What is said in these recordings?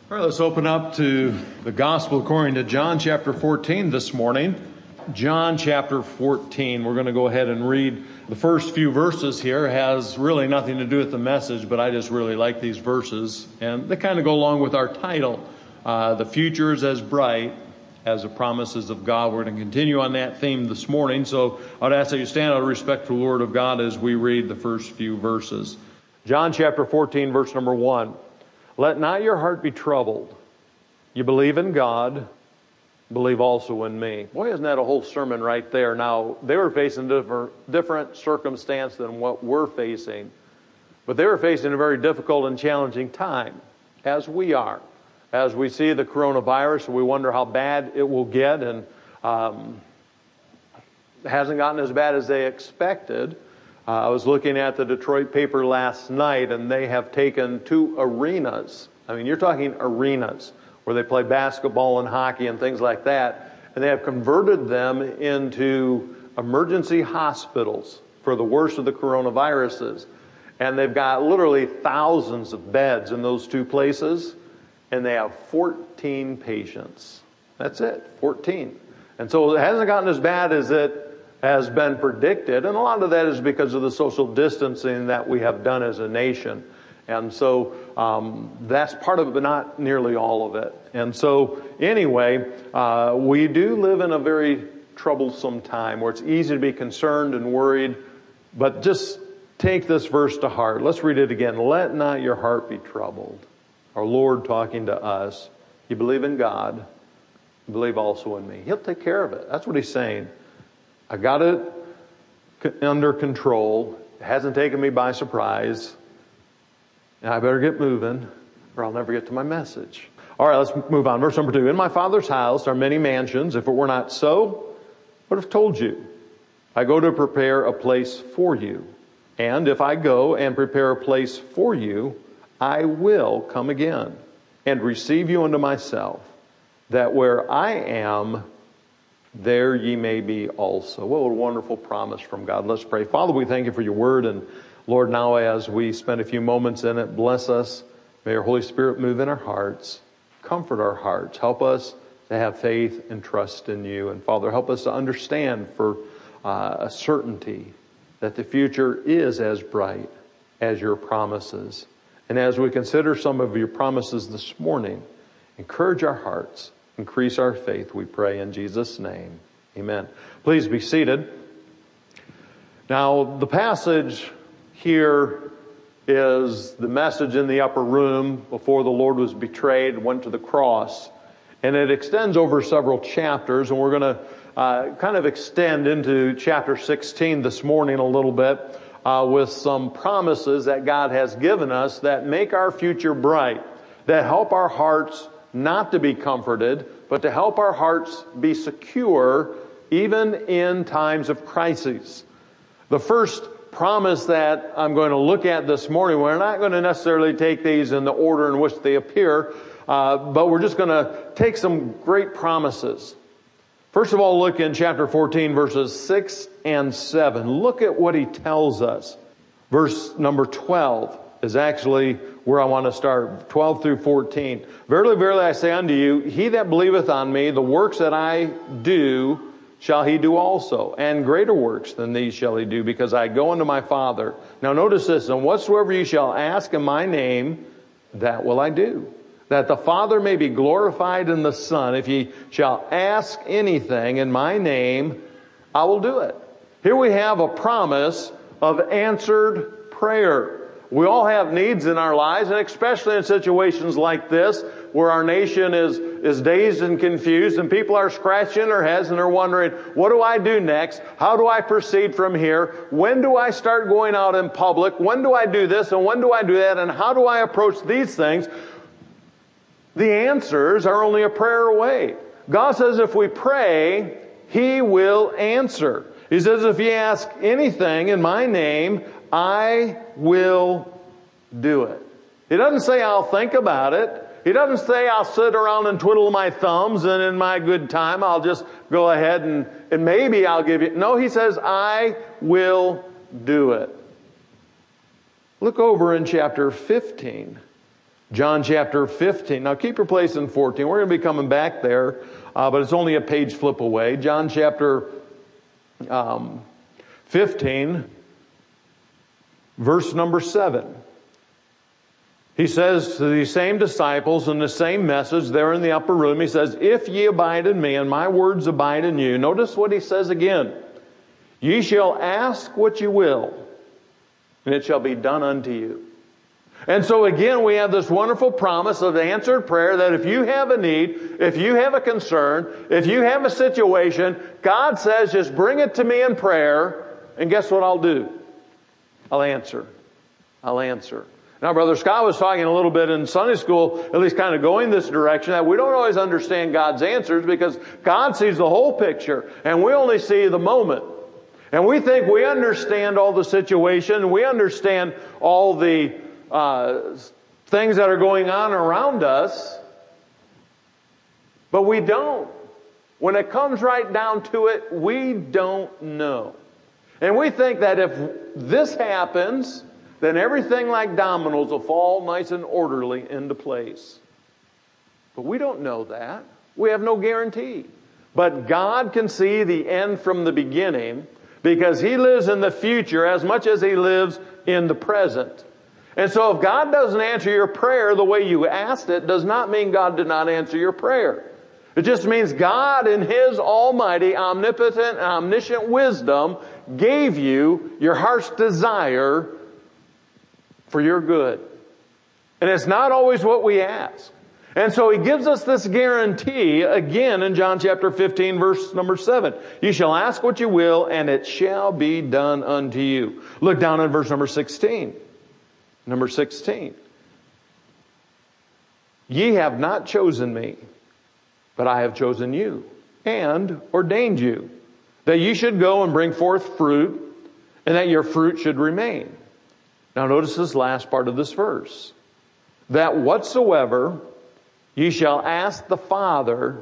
All right, let's open up to the Gospel according to John chapter 14 this morning. John chapter 14. We're going to go ahead and read the first few verses here. It has really nothing to do with the message, but I just really like these verses. And they kind of go along with our title, The Future is as Bright as the Promises of God. We're going to continue on that theme this morning. So I'd ask that you stand out of respect to the Word of God as we read the first few verses. John chapter 14, verse number 1. Let not your heart be troubled. You believe in God, believe also in me. Boy, isn't that a whole sermon right there? Now, they were facing different circumstance than what we're facing. But they were facing a very difficult and challenging time, as we are. As we see the coronavirus, we wonder how bad it will get, and it hasn't gotten as bad as they expected. I was looking at the Detroit paper last night, and they have taken 2 arenas. I mean, you're talking arenas where they play basketball and hockey and things like that, and they have converted them into emergency hospitals for the worst of the coronaviruses. And they've got literally thousands of beds in those 2 places, and they have 14 patients. That's it, 14. And so it hasn't gotten as bad as it has been predicted, and a lot of that is because of the social distancing that we have done as a nation. And so that's part of it, but not nearly all of it. And so anyway, we do live in a very troublesome time where it's easy to be concerned and worried, but just take this verse to heart. Let's read it again. Let not your heart be troubled. Our Lord talking to us. You believe in God, you believe also in me. He'll take care of it. That's what he's saying. I got it under control. It hasn't taken me by surprise. And I better get moving or I'll never get to my message. All right, let's move on. Verse number 2. In my Father's house are many mansions. If it were not so, I would have told you. I go to prepare a place for you. And if I go and prepare a place for you, I will come again and receive you unto myself, that where I am, there ye may be also. What a wonderful promise from God. Let's pray. Father, we thank you for your word. And Lord, now as we spend a few moments in it, bless us. May your Holy Spirit move in our hearts. Comfort our hearts. Help us to have faith and trust in you. And Father, help us to understand for a certainty that the future is as bright as your promises. And as we consider some of your promises this morning, encourage our hearts. Increase our faith, we pray in Jesus' name. Amen. Please be seated. Now, the passage here is the message in the upper room before the Lord was betrayed, went to the cross. And it extends over several chapters, and we're going to kind of extend into chapter 16 this morning a little bit with some promises that God has given us that make our future bright, that help our hearts not to be comforted, but to help our hearts be secure even in times of crises. The first promise that I'm going to look at this morning, we're not going to necessarily take these in the order in which they appear, but we're just going to take some great promises. First of all, look in chapter 14, verses 6 and 7. Look at what he tells us. Verse number 12 is actually where I want to start, 12 through 14. Verily, verily, I say unto you, he that believeth on me, the works that I do, shall he do also. And greater works than these shall he do, because I go unto my Father. Now notice this, and whatsoever ye shall ask in my name, that will I do, that the Father may be glorified in the Son. If ye shall ask anything in my name, I will do it. Here we have a promise of answered prayer. We all have needs in our lives, and especially in situations like this, where our nation is dazed and confused, and people are scratching their heads and they're wondering, what do I do next? How do I proceed from here? When do I start going out in public? When do I do this, and when do I do that, and how do I approach these things? The answers are only a prayer away. God says if we pray, he will answer. He says if you ask anything in my name, I will do it. He doesn't say I'll think about it. He doesn't say I'll sit around and twiddle my thumbs and in my good time I'll just go ahead and maybe I'll give you. No, he says I will do it. Look over in chapter 15. John chapter 15. Now keep your place in 14. We're going to be coming back there, but it's only a page flip away. John chapter 15, verse number 7. He says to these same disciples in the same message there in the upper room, he says, if ye abide in me and my words abide in you. Notice what he says again. Ye shall ask what you will, and it shall be done unto you. And so again, we have this wonderful promise of answered prayer that if you have a need, if you have a concern, if you have a situation, God says, just bring it to me in prayer, and guess what I'll do? I'll answer. I'll answer. Now, Brother Scott was talking a little bit in Sunday school, at least kind of going this direction, that we don't always understand God's answers because God sees the whole picture, and we only see the moment. And we think we understand all the situation, and we understand all the things that are going on around us, but we don't. When it comes right down to it, we don't know. And we think that if this happens, then everything like dominoes will fall nice and orderly into place. But we don't know that. We have no guarantee. But God can see the end from the beginning because He lives in the future as much as He lives in the present. And so if God doesn't answer your prayer the way you asked it, does not mean God did not answer your prayer. It just means God in His almighty, omnipotent, and omniscient wisdom gave you your heart's desire for your good. And it's not always what we ask. And so He gives us this guarantee again in John chapter 15 verse number 7. You shall ask what you will and it shall be done unto you. Look down in verse number 16. Number 16. Ye have not chosen me, but I have chosen you and ordained you that ye should go and bring forth fruit and that your fruit should remain. Now notice this last part of this verse. That whatsoever ye shall ask of the Father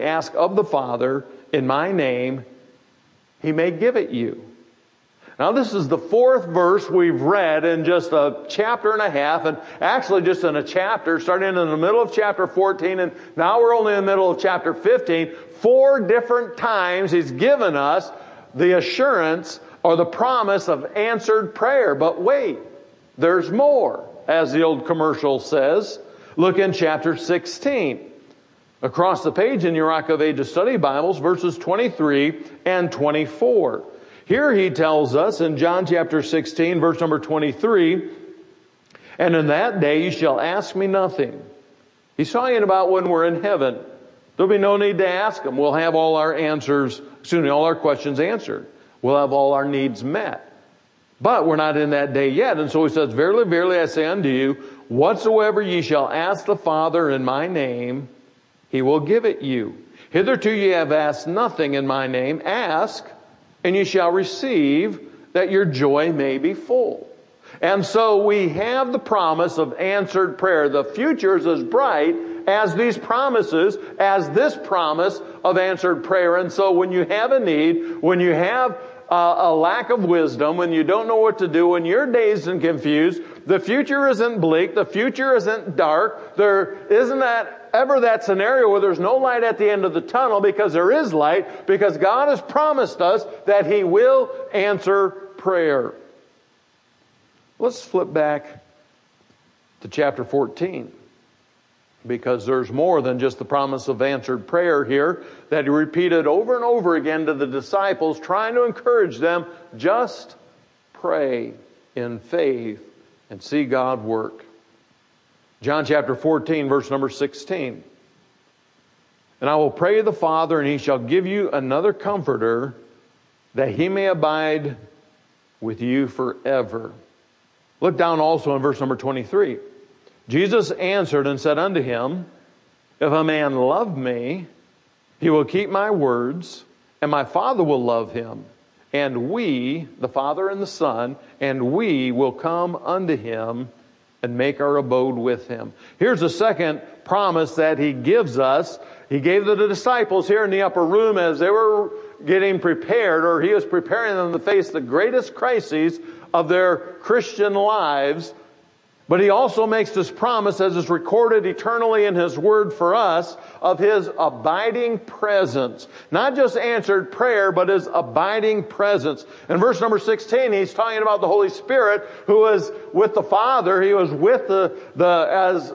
in my name, He may give it you. Now this is the fourth verse we've read in just a chapter and a half, and actually just in a chapter, starting in the middle of chapter 14, and now we're only in the middle of chapter 15. 4 different times He's given us the assurance or the promise of answered prayer. But wait, there's more, as the old commercial says. Look in chapter 16. Across the page in your Rock of Ages study Bibles, verses 23 and 24. Here He tells us in John chapter 16, verse number 23, and in that day you shall ask me nothing. He's talking about when we're in heaven. There'll be no need to ask Him. We'll have all our all our questions answered. We'll have all our needs met. But we're not in that day yet. And so He says, verily, verily, I say unto you, whatsoever ye shall ask the Father in my name, He will give it you. Hitherto ye have asked nothing in my name. Ask, and you shall receive, that your joy may be full. And so we have the promise of answered prayer. The future is as bright as these promises, as this promise of answered prayer. And so when you have a need, when you have a lack of wisdom, when you don't know what to do, when you're dazed and confused, the future isn't bleak, the future isn't dark, there isn't ever that scenario where there's no light at the end of the tunnel, because there is light, because God has promised us that He will answer prayer. Let's flip back to chapter 14, because there's more than just the promise of answered prayer here that He repeated over and over again to the disciples, trying to encourage them, just pray in faith and see God work. John chapter 14, verse number 16. And I will pray the Father, and He shall give you another Comforter, that He may abide with you forever. Look down also in verse number 23. Jesus answered and said unto him, if a man love me, he will keep my words, and my Father will love him. And we, the Father and the Son, and we will come unto him and make our abode with him. Here's a second promise that He gives us. He gave to the disciples here in the upper room as they were getting prepared, or He was preparing them to face the greatest crises of their Christian lives. But He also makes this promise, as is recorded eternally in His Word for us, of His abiding presence. Not just answered prayer, but His abiding presence. In verse number 16, He's talking about the Holy Spirit who was with the Father. He was with as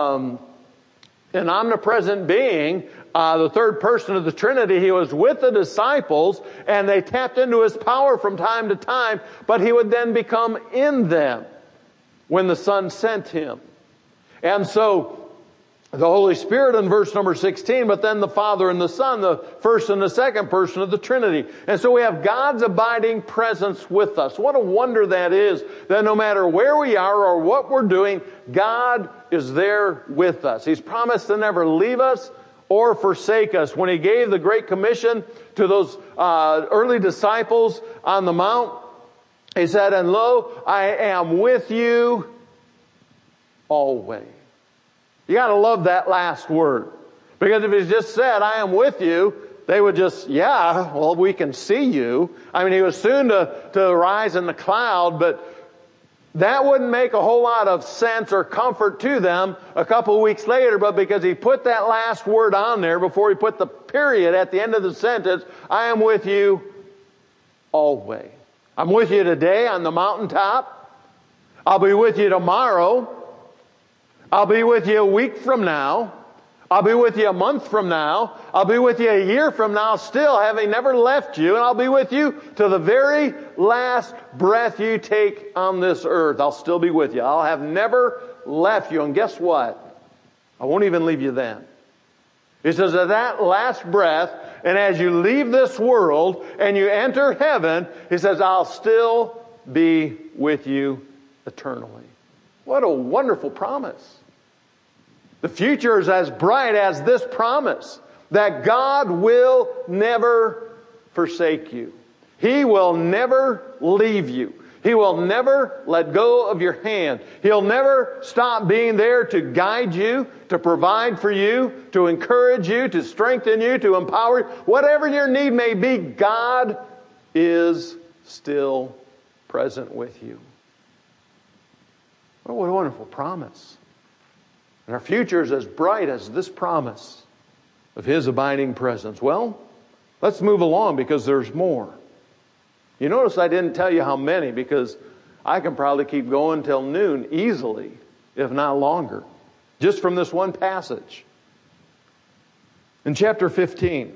an omnipresent being, the third person of the Trinity. He was with the disciples, and they tapped into His power from time to time, but He would then become in them when the Son sent Him. And so, the Holy Spirit in verse number 16, but then the Father and the Son, the first and the second person of the Trinity. And so we have God's abiding presence with us. What a wonder that is, that no matter where we are or what we're doing, God is there with us. He's promised to never leave us or forsake us. When He gave the Great Commission to those early disciples on the Mount, He said, and lo, I am with you always. You gotta love that last word. Because if He just said, I am with you, they would just, yeah, well, we can see you. I mean, He was soon to rise in the cloud, but that wouldn't make a whole lot of sense or comfort to them a couple weeks later. But because He put that last word on there before He put the period at the end of the sentence, I am with you always. I'm with you today on the mountaintop. I'll be with you tomorrow. I'll be with you a week from now. I'll be with you a month from now. I'll be with you a year from now, still having never left you. And I'll be with you to the very last breath you take on this earth. I'll still be with you. I'll have never left you. And guess what? I won't even leave you then. He says at that last breath, and as you leave this world and you enter heaven, He says, I'll still be with you eternally. What a wonderful promise. The future is as bright as this promise that God will never forsake you. He will never leave you. He will never let go of your hand. He'll never stop being there to guide you, to provide for you, to encourage you, to strengthen you, to empower you. Whatever your need may be, God is still present with you. What a wonderful promise. And our future is as bright as this promise of His abiding presence. Well, let's move along because there's more. You notice I didn't tell you how many, because I can probably keep going till noon easily, if not longer, just from this one passage. In chapter 15,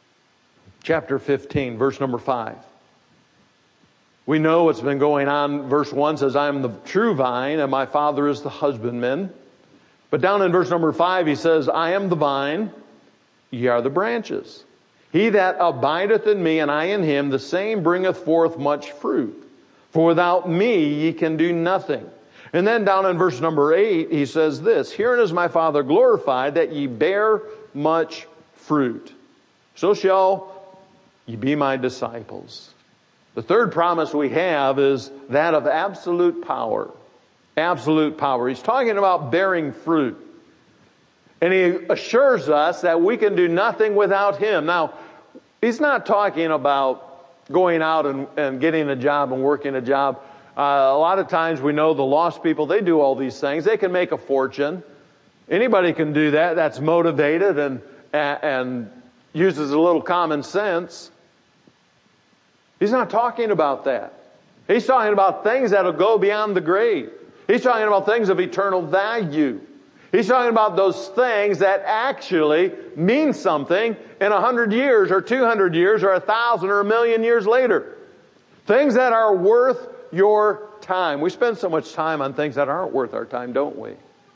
verse number 5. We know what's been going on. Verse 1 says, I am the true vine, and my Father is the husbandman. But down in verse number 5, He says, I am the vine, ye are the branches. He that abideth in me, and I in him, the same bringeth forth much fruit. For without me ye can do nothing. And then down in verse number 8, He says this, Herein is my Father glorified, that ye bear much fruit. So shall ye be my disciples. The third promise we have is that of absolute power. Absolute power. He's talking about bearing fruit. And He assures us that we can do nothing without Him. Now, He's not talking about going out and getting a job and working a job. A lot of times we know the lost people, they do all these things. They can make a fortune. Anybody can do that. That's motivated and uses a little common sense. He's not talking about that. He's talking about things that'll go beyond the grave. He's talking about things of eternal value. He's talking about those things that actually mean something in 100 years or 200 years or 1,000 or 1,000,000 years later. Things that are worth your time. We spend so much time on things that aren't worth our time, don't we?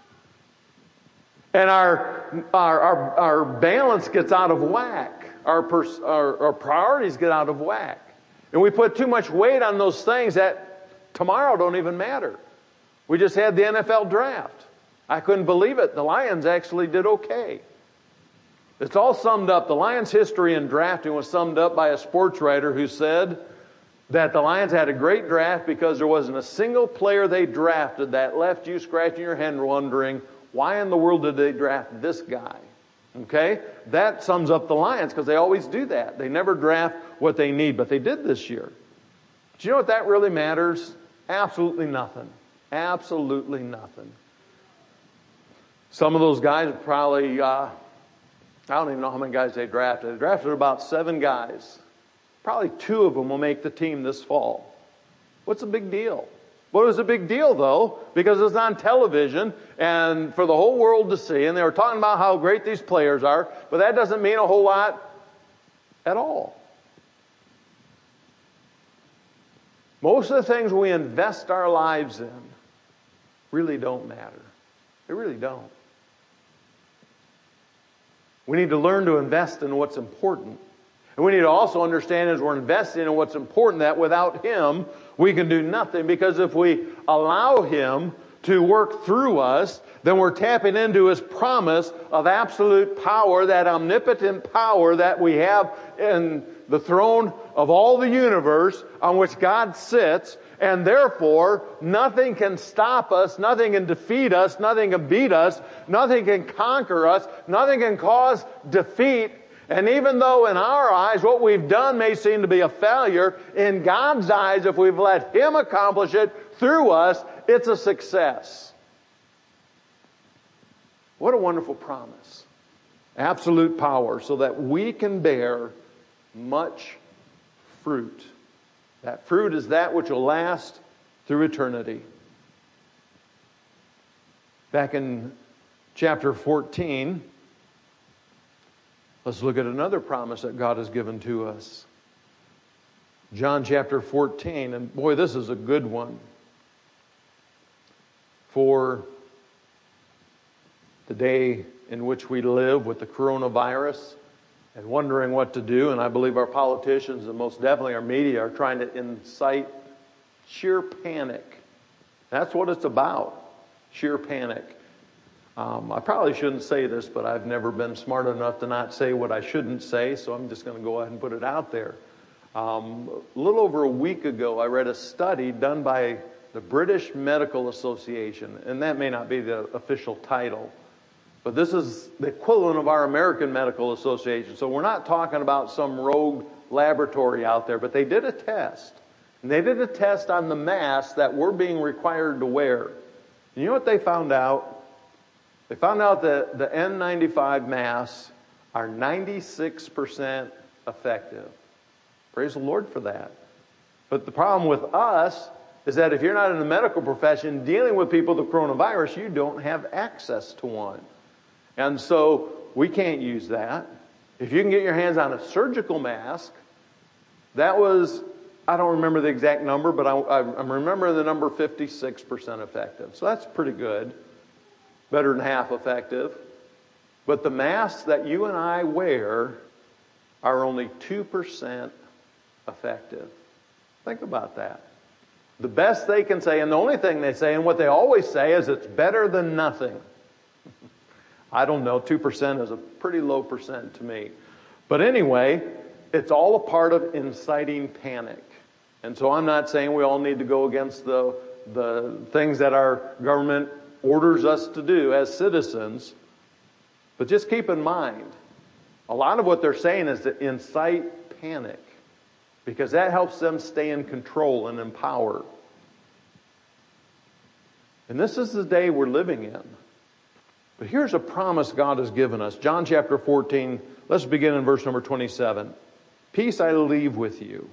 And our balance gets out of whack. Our priorities get out of whack. And we put too much weight on those things that tomorrow don't even matter. We just had the NFL draft. I couldn't believe it. The Lions actually did okay. It's all summed up. The Lions' history in drafting was summed up by a sports writer who said that the Lions had a great draft because there wasn't a single player they drafted that left you scratching your head wondering, why in the world did they draft this guy? Okay? That sums up the Lions because they always do that. They never draft what they need, but they did this year. Do you know what that really matters? Absolutely nothing. Absolutely nothing. Some of those guys probably, I don't even know how many guys they drafted. They drafted about 7 guys. Probably 2 of them will make the team this fall. What's the big deal? Well, it was a big deal, though, because it's on television and for the whole world to see, and they were talking about how great these players are, but that doesn't mean a whole lot at all. Most of the things we invest our lives in really don't matter. They really don't. We need to learn to invest in what's important. And we need to also understand as we're investing in what's important that without Him, we can do nothing. Because if we allow Him to work through us, then we're tapping into His promise of absolute power, that omnipotent power that we have in the throne of all the universe on which God sits. And therefore, nothing can stop us, nothing can defeat us, nothing can beat us, nothing can conquer us, nothing can cause defeat. And even though in our eyes what we've done may seem to be a failure, in God's eyes, if we've let Him accomplish it through us, it's a success. What a wonderful promise. Absolute power so that we can bear much fruit. That fruit is that which will last through eternity. Back in chapter 14, let's look at another promise that God has given to us. John chapter 14, and boy, this is a good one for the day in which we live with the coronavirus and wondering what to do. And I believe our politicians and most definitely our media are trying to incite sheer panic. That's what it's about, sheer panic. I probably shouldn't say this, but I've never been smart enough to not say what I shouldn't say, so I'm just going to go ahead and put it out there. A little over a week ago, I read a study done by the British Medical Association, and that may not be the official title, but this is the equivalent of our American Medical Association. So we're not talking about some rogue laboratory out there, but they did a test. And they did a test on the masks that we're being required to wear. And you know what they found out? They found out that the N95 masks are 96% effective. Praise the Lord for that. But the problem with us is that if you're not in the medical profession dealing with people with the coronavirus, you don't have access to one. And so we can't use that. If you can get your hands on a surgical mask, that was, I don't remember the exact number, but I remember the number 56% effective. So that's pretty good. Better than half effective. But the masks that you and I wear are only 2% effective. Think about that. The best they can say, and the only thing they say, and what they always say, is it's better than nothing. I don't know, 2% is a pretty low percent to me. But anyway, it's all a part of inciting panic. And so I'm not saying we all need to go against the things that our government orders us to do as citizens. But just keep in mind, a lot of what they're saying is to incite panic, because that helps them stay in control and in power. And this is the day we're living in. But here's a promise God has given us. John chapter 14, let's begin in verse number 27. Peace I leave with you.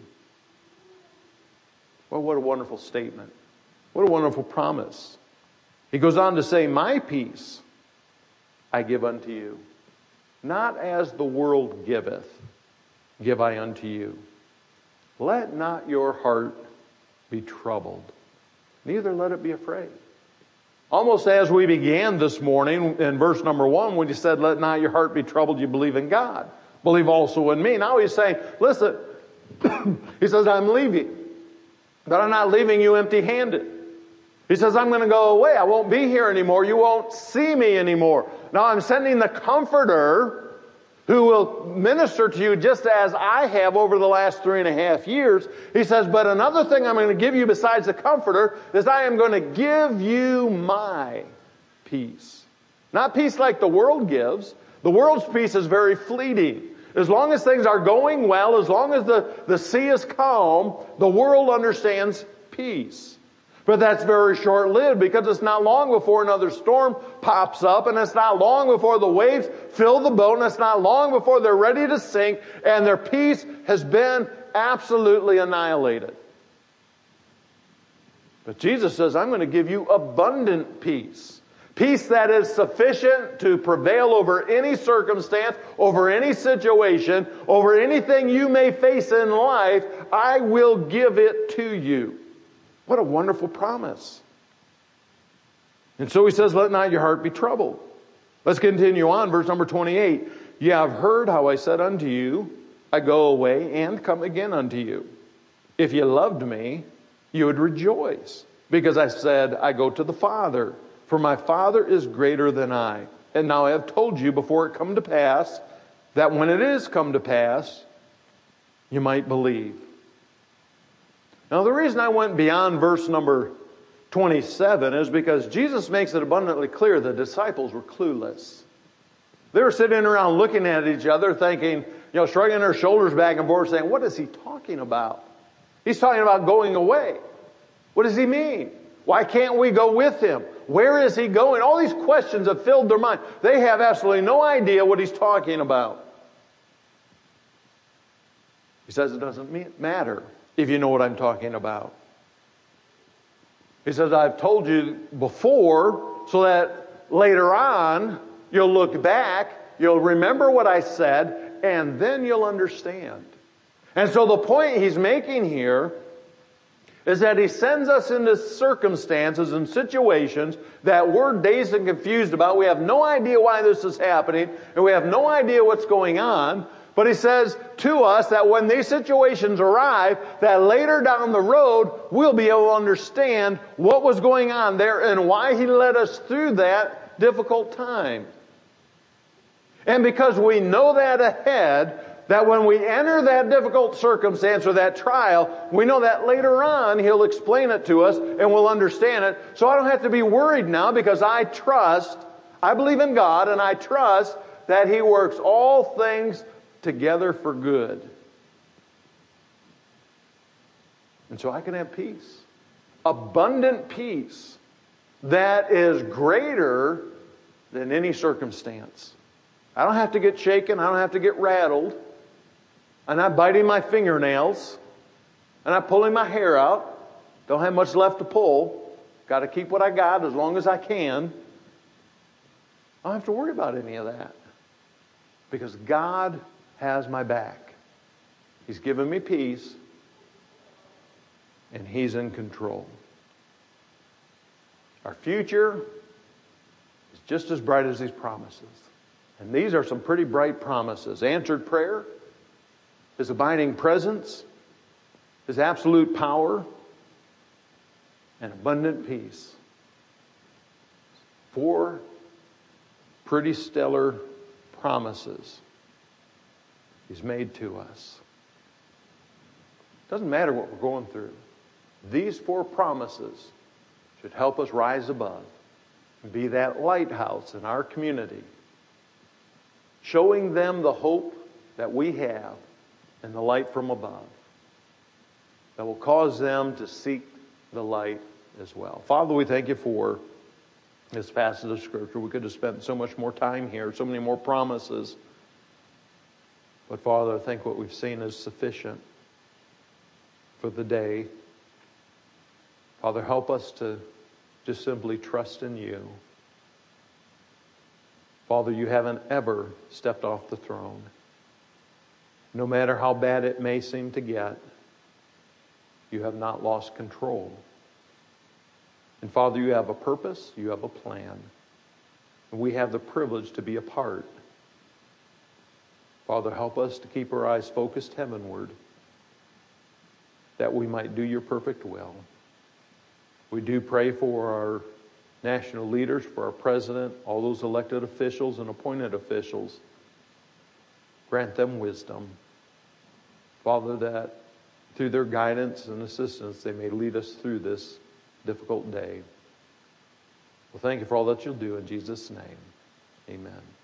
Well, what a wonderful statement. What a wonderful promise. He goes on to say, my peace I give unto you. Not as the world giveth, give I unto you. Let not your heart be troubled, neither let it be afraid. Almost as we began this morning in verse number 1, when he said, let not your heart be troubled, you believe in God. Believe also in me. Now he's saying, listen, he says, I'm leaving. But I'm not leaving you empty-handed. He says, I'm going to go away. I won't be here anymore. You won't see me anymore. Now I'm sending the Comforter who will minister to you just as I have over the last 3.5 years. He says, but another thing I'm going to give you besides the Comforter is I am going to give you my peace. Not peace like the world gives. The world's peace is very fleeting. As long as things are going well, as long as the sea is calm, the world understands peace. But that's very short-lived, because it's not long before another storm pops up, and it's not long before the waves fill the boat, and it's not long before they're ready to sink, and their peace has been absolutely annihilated. But Jesus says, I'm going to give you abundant peace. Peace that is sufficient to prevail over any circumstance, over any situation, over anything you may face in life. I will give it to you. What a wonderful promise. And so he says, let not your heart be troubled. Let's continue on, verse number 28. Ye have heard how I said unto you, I go away and come again unto you. If ye loved me, you would rejoice, because I said, I go to the Father, for my Father is greater than I. And now I have told you before it come to pass, that when it is come to pass, you might believe. Now the reason I went beyond verse number 27 is because Jesus makes it abundantly clear the disciples were clueless. They were sitting around looking at each other thinking, shrugging their shoulders back and forth saying, what is he talking about? He's talking about going away. What does he mean? Why can't we go with him? Where is he going? All these questions have filled their mind. They have absolutely no idea what he's talking about. He says it doesn't matter if you know what I'm talking about. He says, I've told you before so that later on you'll look back, you'll remember what I said, and then you'll understand. And so the point he's making here is that he sends us into circumstances and situations that we're dazed and confused about. We have no idea why this is happening, and we have no idea what's going on. But he says to us that when these situations arrive, that later down the road, we'll be able to understand what was going on there and why he led us through that difficult time. And because we know that ahead, that when we enter that difficult circumstance or that trial, we know that later on he'll explain it to us and we'll understand it. So I don't have to be worried now, because I believe in God, and I trust that he works all things together for good. And so I can have peace. Abundant peace that is greater than any circumstance. I don't have to get shaken. I don't have to get rattled. I'm not biting my fingernails. I'm not pulling my hair out. Don't have much left to pull. Got to keep what I got as long as I can. I don't have to worry about any of that, because God has my back. He's given me peace, and he's in control. Our future is just as bright as these promises. And these are some pretty bright promises. Answered prayer, his abiding presence, his absolute power, and abundant peace. 4 pretty stellar promises he's made to us. Doesn't matter what we're going through. These 4 promises should help us rise above and be that lighthouse in our community, showing them the hope that we have and the light from above that will cause them to seek the light as well. Father, we thank you for this passage of Scripture. We could have spent so much more time here, so many more promises. But Father, I think what we've seen is sufficient for the day. Father, help us to just simply trust in you. Father, you haven't ever stepped off the throne. No matter how bad it may seem to get, you have not lost control. And Father, you have a purpose, you have a plan. And we have the privilege to be a part. Father, help us to keep our eyes focused heavenward, that we might do your perfect will. We do pray for our national leaders, for our president, all those elected officials and appointed officials. Grant them wisdom. Father, that through their guidance and assistance, they may lead us through this difficult day. Well, thank you for all that you'll do in Jesus' name. Amen.